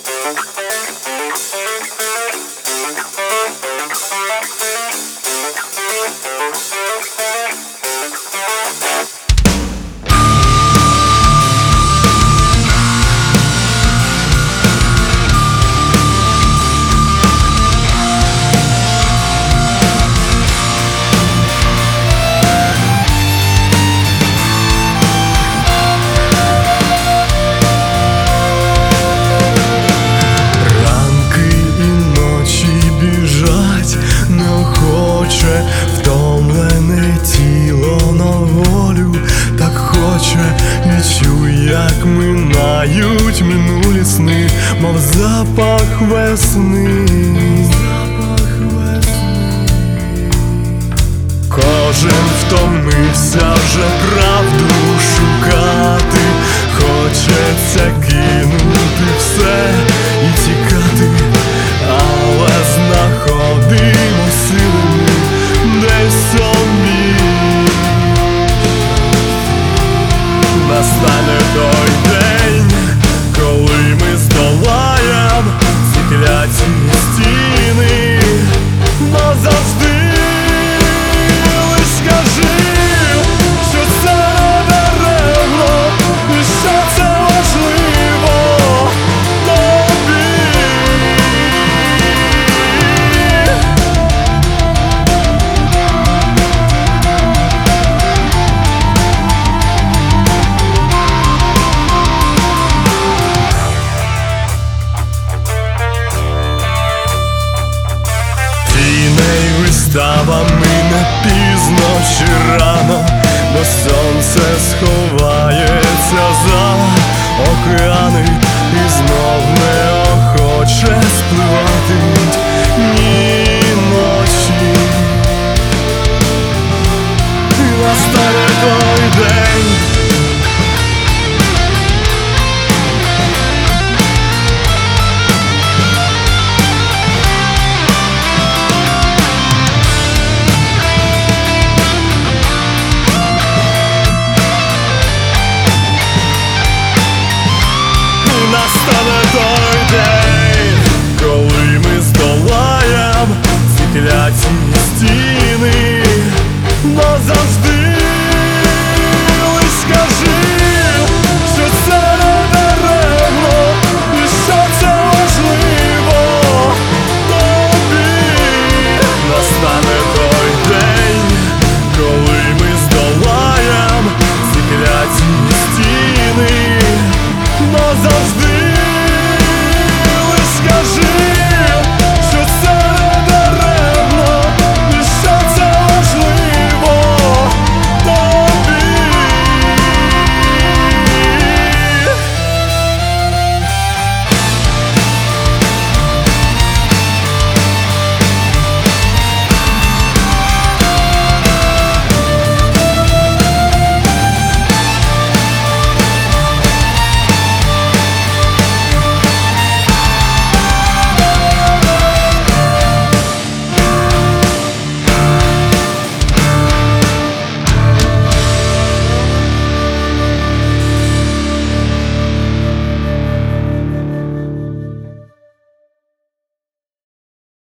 Втомлене тіло на волю так хоче, і чуй, як минають минулі сни, мов запах весни. Кожен втомився вже правду шукати, хочеться кинути все і тікати, але знаходимо силами десь собі. Настане той день, коли ми здолаєм ці кляті стіни, назавжди. Лиш кажи, що це даремно, і що це важливо тобі. Тіней виставами не пізно чи рано, бо сонце сховається за океани і знову